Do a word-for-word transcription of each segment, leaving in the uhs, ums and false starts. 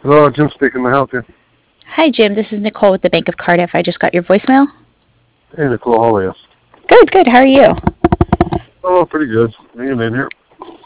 Hello, Jim speaking. May I help you? Hi, Jim. This is Nicole with the Bank of Cardiff. I just got your voicemail. Hey, Nicole, how are you? Good, good. How are you? Oh, pretty good. Hanging in here.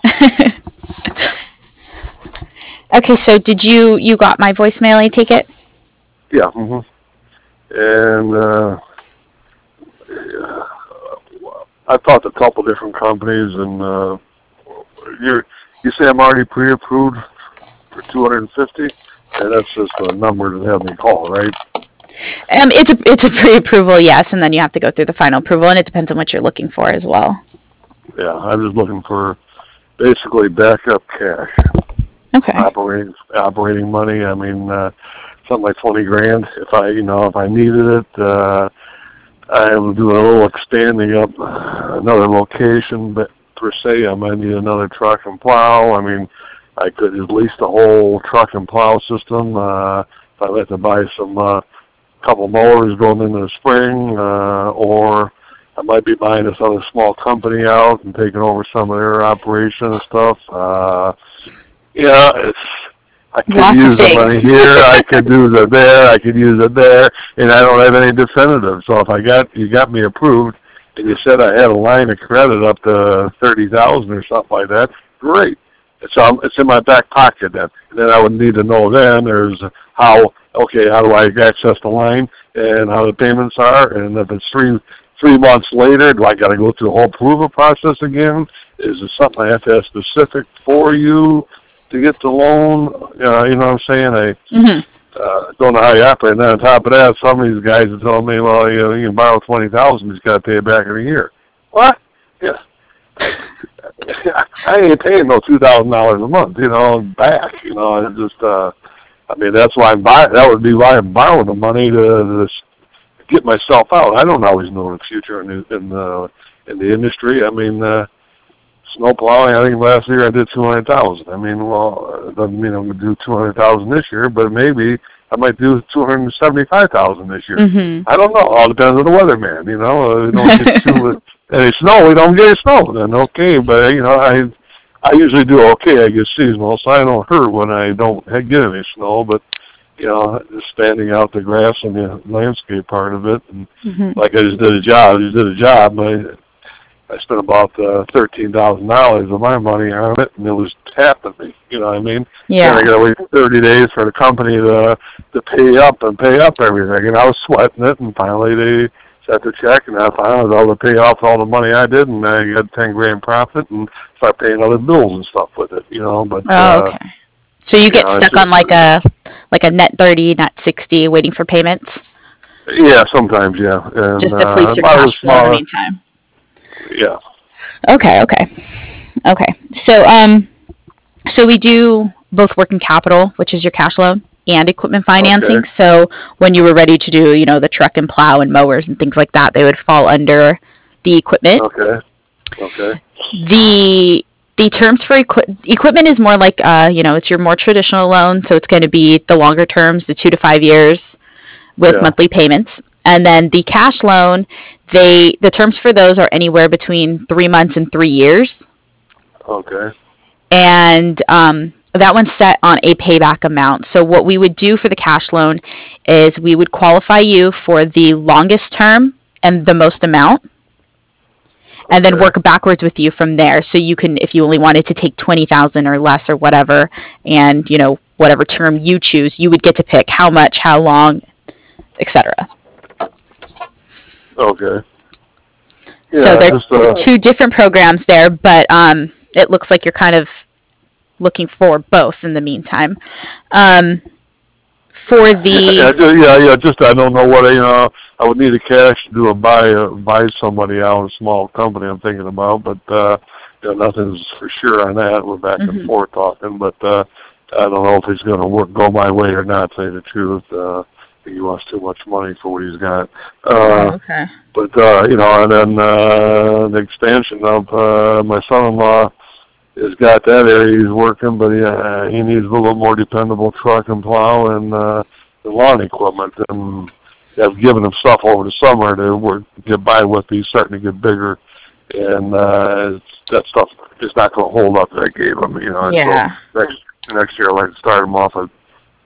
Okay, so did you you got my voicemail? I take it. Yeah. hmm And uh, yeah, I've talked to a couple different companies, and uh, you you say I'm already pre-approved for two hundred and fifty, and that's just a number to have me call, right? Um, it's a it's a pre-approval, yes, and then you have to go through the final approval, and it depends on what you're looking for as well. Yeah, I'm just looking for basically backup cash, Okay. operating operating money. I mean, uh, something like twenty grand if I, you know, if I needed it. Uh, I'm doing a little expanding up another location, but per se, I might need another truck and plow. I mean, I could at least a whole truck and plow system. Uh, if I'd like to buy some uh, couple mowers going into the spring, uh, or I might be buying this other small company out and taking over some of their operation and stuff. Uh, yeah, it's. I could Lots of use the money things. here. I could use it there. I could use it there, and I don't have any definitive. So if I got you got me approved, and you said I had a line of credit up to thirty thousand or something like that, great. It's um, it's in my back pocket then. And then I would need to know then there's how okay how do I access the line and how the payments are, and if it's three three months later, do I got to go through the whole approval process again? Is it something I have to have specific for you to get the loan? Uh, you know what I'm saying? I hmm uh, don't know how you operate. And then on top of that, some of these guys are telling me, well, you know, you can borrow twenty thousand, you just got to pay it back in a year. What? Yeah. I ain't paying no two thousand dollars a month, you know, back. You know, I just, uh, I mean, that's why I'm buying. That would be why I'm borrowing the money to, to get myself out. I don't always know the future in the in the, in the industry. I mean, uh, snow plowing. I think last year I did two hundred thousand. I mean, well, it doesn't mean I'm going to do two hundred thousand this year, but maybe I might do two hundred seventy-five thousand this year. hmm I don't know. All depends on the weatherman. You know, uh, we don't get too any snow. We don't get any snow. Then okay, but you know, I I usually do okay. I get seasonal, so I don't hurt when I don't get any snow. But you know, just standing out the grass and the landscape part of it, and hmm like I just did a job. I just did a job. I, I spent about uh, thirteen thousand dollars of my money on it, and it was happening to me. You know what I mean? Then I Yeah. got to wait thirty days for the company to to pay up and pay up everything, and I was sweating it. And finally, they set the check, and I finally was able to pay off all the money I did, and I got ten grand profit, and start paying other bills and stuff with it. You know, but Oh, uh, okay. So you you get know, it's stuck on just like a like a net thirty, net sixty, waiting for payments, yeah, sometimes yeah, and just to uh, fleece a your lot of the cash flow in the smaller meantime. yeah. Okay, okay, okay. So um, so we do both working capital, which is your cash loan, and equipment Okay, financing. So when you were ready to do, you know, the truck and plow and mowers and things like that, they would fall under the equipment. okay, okay, The the terms for equi- equipment is more like, uh, you know, it's your more traditional loan, so it's going to be the longer terms, the two to five years with yeah, monthly payments. And then the cash loan, they the terms for those are anywhere between three months and three years, okay, and um, that one's set on a payback amount. So what we would do for the cash loan is we would qualify you for the longest term and the most amount, and then okay. work backwards with you from there. So you can, if you only wanted to take twenty thousand or less or whatever, and you know whatever term you choose, you would get to pick how much, how long, et cetera. Okay. So Yeah, they're just uh, two different programs there, but um, it looks like you're kind of looking for both in the meantime. Um, for yeah, the just, yeah, yeah. Just I don't know what I, you know. I would need a cash to do a buy, uh, buy somebody out, a small company. I'm thinking about, but uh, you know, nothing's for sure on that. We're back and mhm. forth talking, but uh, I don't know if it's going to work, go my way or not. To say the truth, uh, I think he wants too much money for what he's got. Oh, Uh, okay. but uh, you know, and then uh, the expansion of uh, my son-in-law has got that area he's working, but he, uh, he needs a little more dependable truck and plow and uh, the lawn equipment. And I've given him stuff over the summer to work, get by with. He's starting to get bigger, and uh, it's, that stuff is not going to hold up that I gave him. You know, and so Yeah. next next year I'd like to start him off at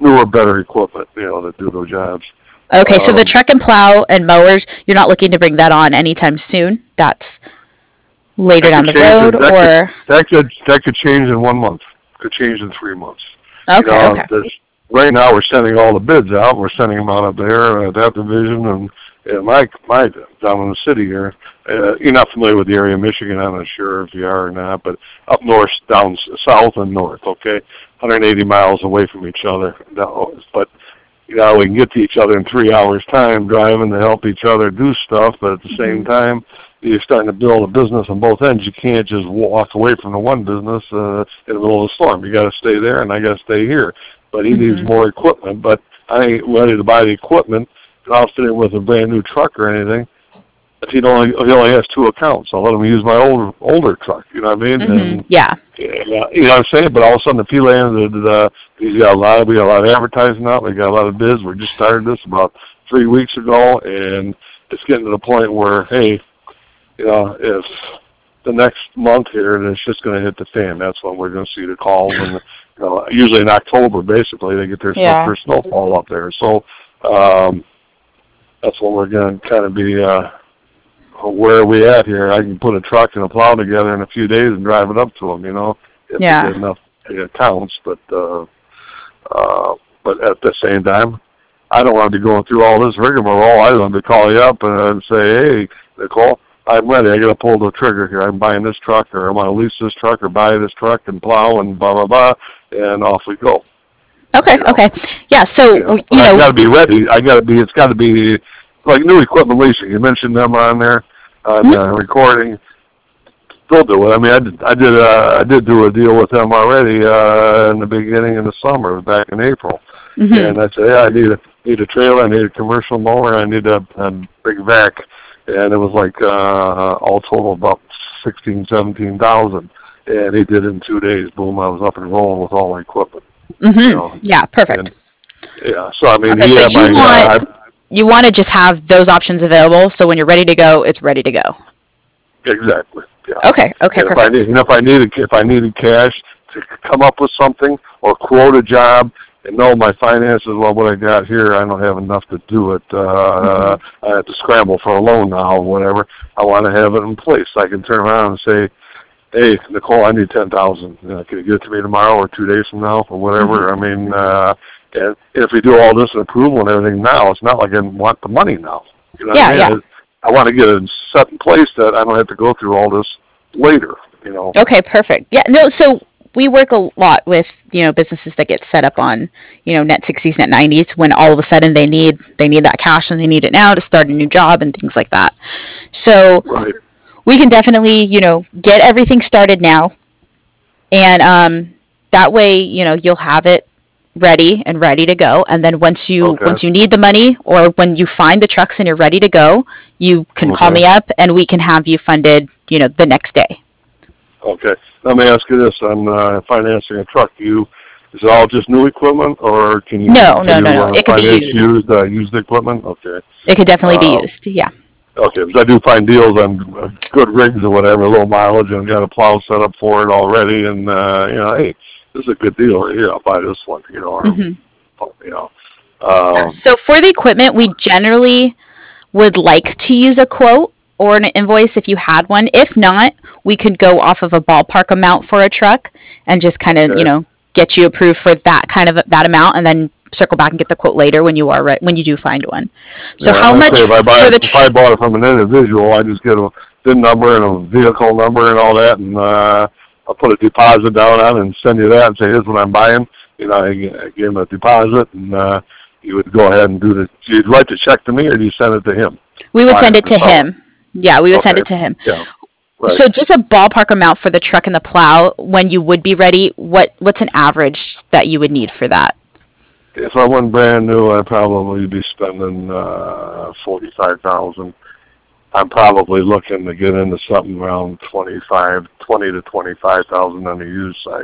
newer, better equipment, you know, that do those jobs. Okay, so the Um, truck and plow and mowers, you're not looking to bring that on anytime soon? That's later that down could the change. road, in- That could or? that could that could change in one month. Could change in three months. You Okay, know, okay. there's, right now we're sending all the bids out. We're sending them out up there at that division and, and my my down in the city here. Uh, you're not familiar with the area of Michigan. I'm not sure if you are or not, but up north, down s- south and north. Okay, one hundred eighty miles away from each other. Down- But you know, we can get to each other in three hours' time driving to help each other do stuff. But at the same time, you're starting to build a business on both ends. You can't just walk away from the one business uh, in the middle of the storm. You got to stay there, and I got to stay here. But he needs Mhm. more equipment. But I ain't ready to buy the equipment and outfit it with a brand new truck or anything. If he only he only has two accounts, I'll let him use my older older truck. You know what I mean? Mhm. And Yeah. yeah, you know what I'm saying? But all of a sudden, the P lands, uh, he's got a lot. We got a lot of advertising out. We got a lot of bids. We just started this about three weeks ago, and it's getting to the point where, hey, you know, if the next month here, then it's just going to hit the fan. That's when we're going to see the calls, and you know, usually in October, basically, they get their Yeah. first snowfall up there. So um, that's when we're going to kind of be. Uh, where are we at here? I can put a truck and a plow together in a few days and drive it up to them, you know, if Yeah. we get enough accounts. But uh, uh, but at the same time, I don't want to be going through all this rigmarole. I just want to call you up and say, hey, Nicole, I'm ready. I got to pull the trigger here. I'm buying this truck, or I want to lease this truck, or buy this truck and plow and blah blah blah, and off we go. Okay, You know? okay. Yeah, so, You know, you but I know, got to be ready. I got to be. It's got to be like new equipment leasing. You mentioned them on there on Mhm. uh, recording. Still do it. I mean, I did. I did. Uh, I did do a deal with them already uh, in the beginning of the summer, back in April. Mhm. And I said, yeah, I need a need a trailer. I need a commercial mower. I need a, a big vac. And it was like uh, all total about sixteen, seventeen thousand. And he did it in two days. Boom! I was up and rolling with all my equipment. Mhm. You know, Yeah, perfect. and yeah. So I mean, Okay, he so had you my. Uh, want you want to just have those options available, so when you're ready to go, it's ready to go. Exactly. Yeah. Okay, okay, And if I perfect. need, and if I needed, if I needed cash to come up with something or quote a job, and know my finances, well, what I got here, I don't have enough to do it. Uh, Mm-hmm. I have to scramble for a loan now or whatever. I want to have it in place. I can turn around and say, hey, Nicole, I need ten thousand. Uh, can you get it to me tomorrow or two days from now or whatever? Mm-hmm. I mean, uh, and if we do all this and approval and everything now, it's not like I want the money now. You know what Yeah, I mean? yeah. I, I want to get it set in place that I don't have to go through all this later. You know. Okay, perfect. Yeah, no, so we work a lot with, you know, businesses that get set up on, you know, net sixties, net nineties when all of a sudden they need they need that cash and they need it now to start a new job and things like that. So Right. we can definitely, you know, get everything started now, and um, that way, you know, you'll have it ready and ready to go. And then once you Okay. once you need the money, or when you find the trucks and you're ready to go, you can call Okay. me up and we can have you funded, you know, the next day. Okay. Let me ask you this: on uh, financing a truck, you is it all just new equipment, or can you No, can no, you no, no. uh, It could be finance used. used uh, used equipment? Okay. It could definitely be Uh, used. Yeah. okay. Because I do find deals on uh, good rigs or whatever, low mileage, and got a plow set up for it already, and uh, you know, hey, this is a good deal right here. I'll buy this one. You know, or hmm you know. Um, So for the equipment, we generally would like to use a quote or an invoice if you had one. If not, we could go off of a ballpark amount for a truck and just kind of, you okay. know, get you approved for that kind of that amount, and then circle back and get the quote later when you are re- when you do find one. So Yeah, how I'd much say if I buy for the if I tr- bought it from an individual, I just get a V I N number and a vehicle number and all that, and uh, I'll put a deposit down on it and send you that and say, here's what I'm buying. You know, I, I give him a deposit, and uh, you would go ahead and do the. You'd write the check to me, or do you send it to him? we would send Buyer, it the to seller. him. Yeah, we would send Okay. it to him. Yeah. Right. So just a ballpark amount for the truck and the plow when you would be ready. What what's an average that you would need for that? If I went brand new, I'd probably be spending uh, forty-five thousand. I'm probably looking to get into something around twenty-five, twenty to twenty-five thousand on the used side.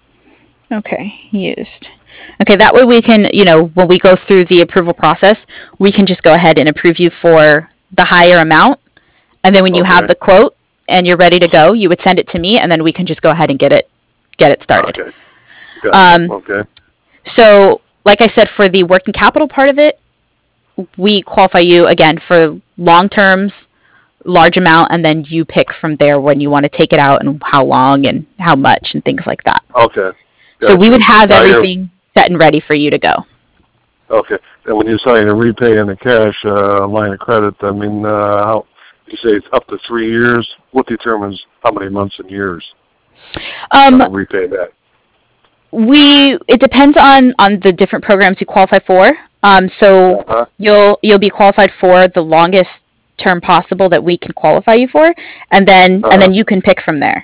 Okay, used. Okay, that way we can, you know, when we go through the approval process, we can just go ahead and approve you for the higher amount. And then when you have Okay. the quote and you're ready to go, you would send it to me, and then we can just go ahead and get it get it started. Okay. Gotcha. Um, Okay. so like I said, for the working capital part of it, we qualify you again for long terms, large amount, and then you pick from there when you want to take it out and how long and how much and things like that. Okay. So we would Gotcha. have Now you're everything set and ready for you to go. okay. And when you're saying a repay in the cash uh, line of credit, I mean, uh, how you say it's up to three years? What determines how many months and years Um, uh, repay that? we it depends on on the different programs you qualify for. Um, so Uh-huh. you'll you'll be qualified for the longest term possible that we can qualify you for, and then and Uh-huh. then you can pick from there.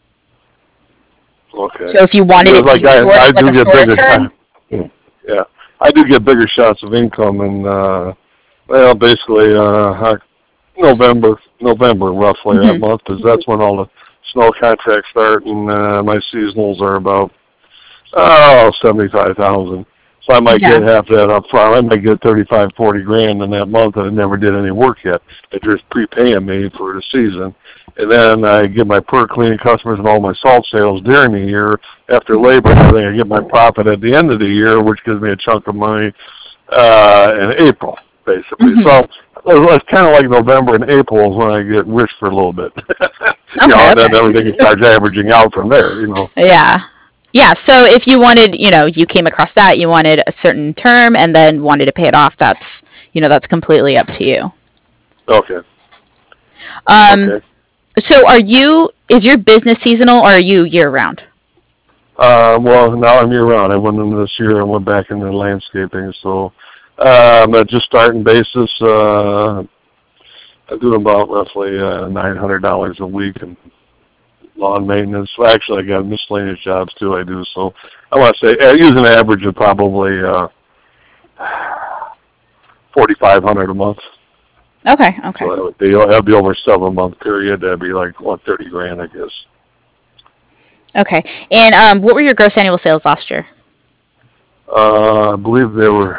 Okay. So if you wanted Because it to like be I, short, I like do a get shorter bigger, term. yeah, I do get bigger shots of income in, uh, well, basically, uh, November, November roughly that Hmm. month, because that's when all the snow contracts start, and uh, my seasonals are about oh seventy-five thousand. So I might Yeah. get half that up front. I might get thirty-five, forty grand in that month, and I never did any work yet. They're just prepaying me for the season, and then I get my per cleaning customers and all my salt sales during the year. After labor and everything, I get my profit at the end of the year, which gives me a chunk of money uh, in April, basically. Hmm. So it's kind of like November and April is when I get rich for a little bit. You know, Okay. and then Okay. everything starts averaging out from there, you know. Yeah. Yeah. So if you wanted, you know, you came across that, you wanted a certain term and then wanted to pay it off, that's, you know, that's completely up to you. Okay, Um, okay. so are you, is your business seasonal or are you year round? Uh, well, now I'm year-round. I went into this year and went back into landscaping, so uh, I'm at just starting basis. Uh, I do about roughly uh, nine hundred dollars a week in lawn maintenance. Well, actually, I got miscellaneous jobs, too, I do. So I want to say, uh, use an average of probably uh, forty-five hundred dollars a month. Okay. Okay. So that would be, that would be over a seven-month period. That'd be like, what, thirty grand, I guess. Okay. And um, what were your gross annual sales last year? Uh, I believe they were,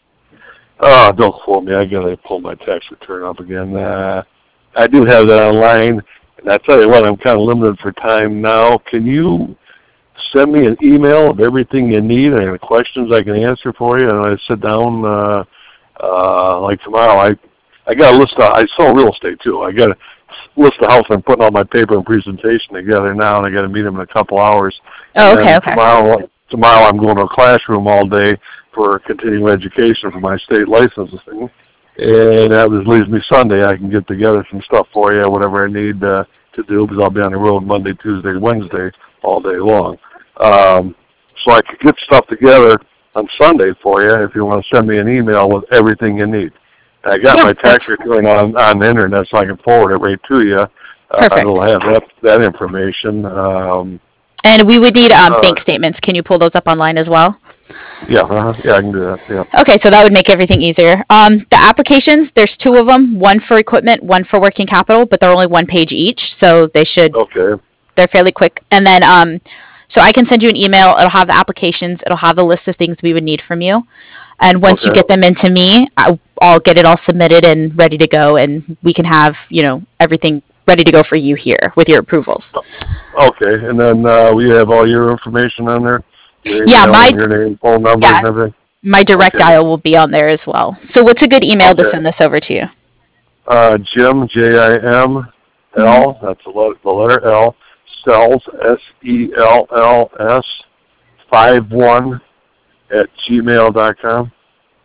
oh, don't quote me. I gotta pull my tax return up again. Uh, I do have that online, and I tell you what, I'm kind of limited for time now. Can you send me an email of everything you need and the questions I can answer for you? And I sit down, uh, uh, like tomorrow, I, I got a list of, I sell real estate too. I got a list of house. I'm putting all my paper and presentation together now, and I got to meet them in a couple hours. Oh, And okay. then Okay. tomorrow, tomorrow I'm going to a classroom all day for continuing education for my state licensing. And that just leaves me Sunday. I can get together some stuff for you, whatever I need uh, to do, because I'll be on the road Monday, Tuesday, Wednesday, all day long. Um, so I could get stuff together on Sunday for you if you want to send me an email with everything you need. I got Yeah. my tax return on, on the internet, so I can forward it right to you. Uh, Perfect. it'll have that, that information. Um, And we would need um, uh, bank statements. Can you pull those up online as well? yeah, uh, yeah, I can do that. Yeah. Okay, so that would make everything easier. Um, the applications, there's two of them, one for equipment, one for working capital, but they're only one page each, so they should, Okay. they're fairly quick. And then, um, so I can send you an email. It'll have the applications. It'll have the list of things we would need from you. And once you Okay. get them into me, I, I'll get it all submitted and ready to go, and we can have, you know, everything ready to go for you here with your approvals. Okay, and then uh, we have all your information on there? Your Yeah, email my and your name, phone number, yeah, and everything? my direct Okay. dial will be on there as well. So what's a good email to Okay. send this over to you? Uh, Jim, J I M L, Mm-hmm. that's the letter, the letter L, Sells, S E L L S, five one at gmail dot com.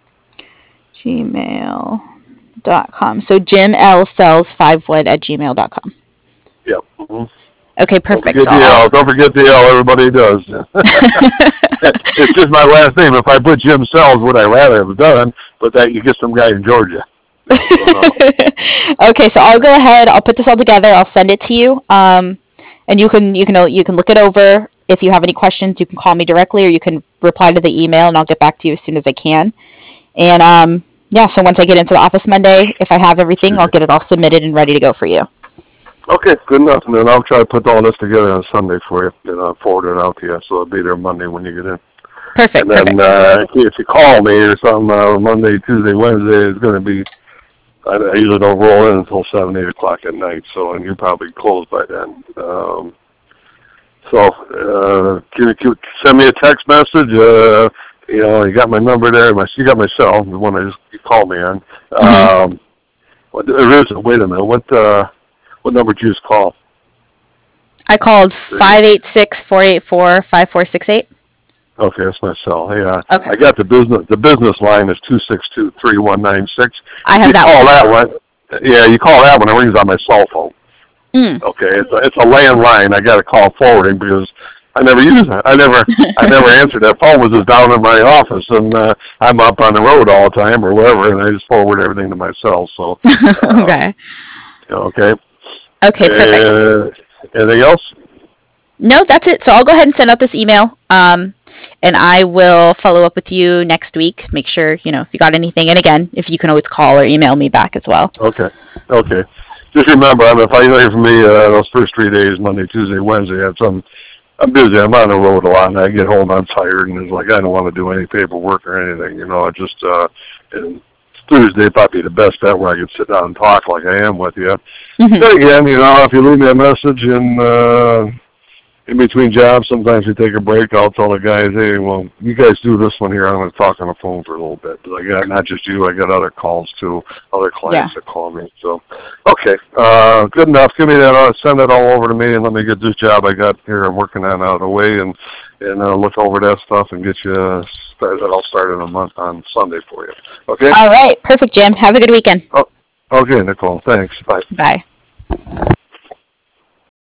Gmail dot com. So Jim L Sells five one at gmail dot com. Yep. Mm-hmm. Okay, Don't perfect. forget So the I'll, L. Don't forget the L. Everybody does. It's just my last name. If I put Jim Sells, would I rather have done? But that you get some guy in Georgia. okay, so I'll go ahead. I'll put this all together. I'll send it to you, um, and you can you can you can look it over. If you have any questions, you can call me directly, or you can reply to the email, and I'll get back to you as soon as I can. And um, yeah, so once I get into the office Monday, if I have everything, I'll get it all submitted and ready to go for you. Okay, good enough. And then I'll try to put all this together on Sunday for you, and I'll forward it out to you. So it'll be there Monday when you get in. Perfect. And then Perfect. uh, if you call me or something, uh, Monday, Tuesday, Wednesday, it's going to be, I, I usually don't roll in until seven, eight o'clock at night. So, and you're probably closed by then. Um, so, uh, can you, can you send me a text message? Uh, you know, you got my number there. My, you got my cell, the one I just you called me on. Mm-hmm. Um, what, there is a, wait a minute. What uh, what number did you just call? I called five eight six, four eight four, five four six eight. Okay, that's my cell. Hey, uh, Okay. I got the business. The business line is two six two three one nine six. I have you that call one. that one. Yeah, you call that one. It rings on my cell phone. Mm. Okay, it's a, it's a landline. I got to call forwarding because I never use it. I never I never answered. That phone was just down in my office, and uh, I'm up on the road all the time or whatever, and I just forward everything to my cell. So uh, Okay. Okay. Okay, perfect. Uh, anything else? No, that's it. So I'll go ahead and send out this email, um, and I will follow up with you next week. Make sure, you know, if you got anything. And again, if you can always call or email me back as well. Okay. Okay. Just remember, I mean, if I hear from me uh, those first three days, Monday, Tuesday, Wednesday, I have some. I'm busy. I'm on the road a lot, and I get home. I'm tired, and it's like I don't want to do any paperwork or anything. You know, I just uh, and Tuesday probably the best bet where I can sit down and talk like I am with you. Mm-hmm. Then again, you know, if you leave me a message and. Uh, In between jobs, sometimes we take a break. I'll tell the guys, hey, well, you guys do this one here. I'm going to talk on the phone for a little bit. But I got not just you. I got other calls, too, other clients Yeah. that call me. So, okay, uh, good enough. Give me that. Uh, send that all over to me, and let me get this job I got here. I'm working on out of the way, and and uh, look over that stuff and get you uh, started. I'll start in a month on Sunday for you. Okay? All right. Perfect, Jim. Have a good weekend. Oh, okay, Nicole. Thanks. Bye. Bye.